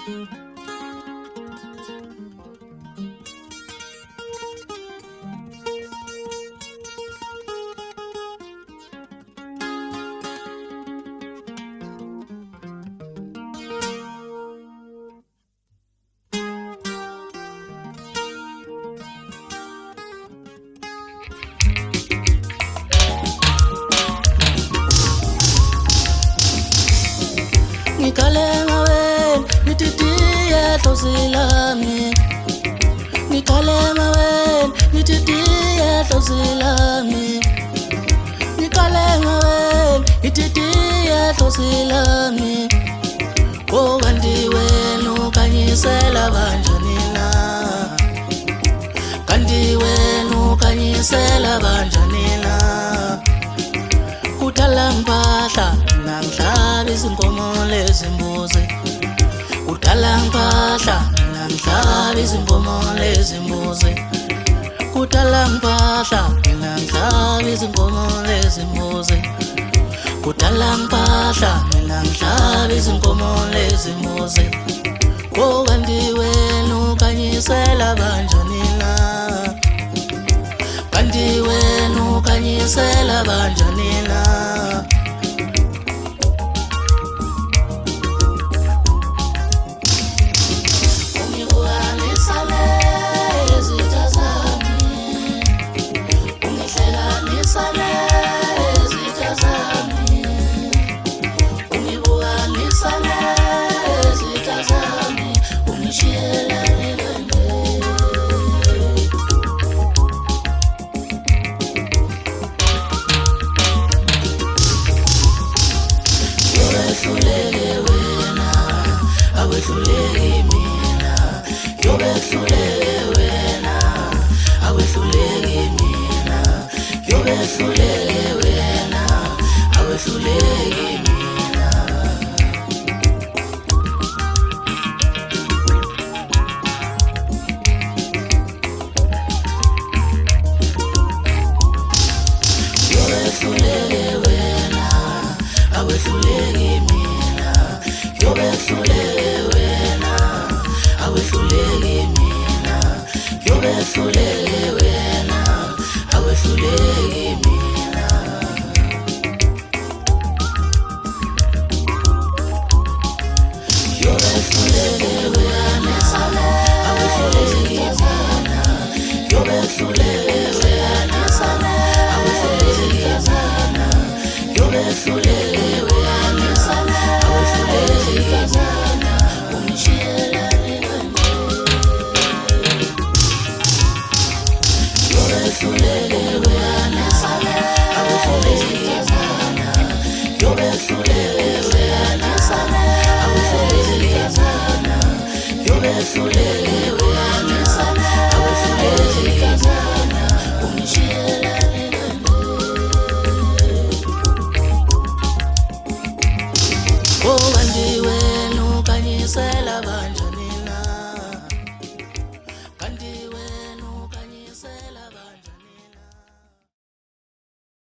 Oh, kanti wena ukanyisela banjanina, kanti wena ukanyisela banjanina. Udala mpahla namhlaba izinkomo lezimbuzi, udala mpahla namhlaba izinkomo lezimbuzi, udala mpahla namhlaba izinkomo lezimbuzi, udala mpahla namhlaba izinkomo lezimbuzi. Oh, kanti wena ukanyisela banjanina, kanti wena ukanyisela banjanina. Oh,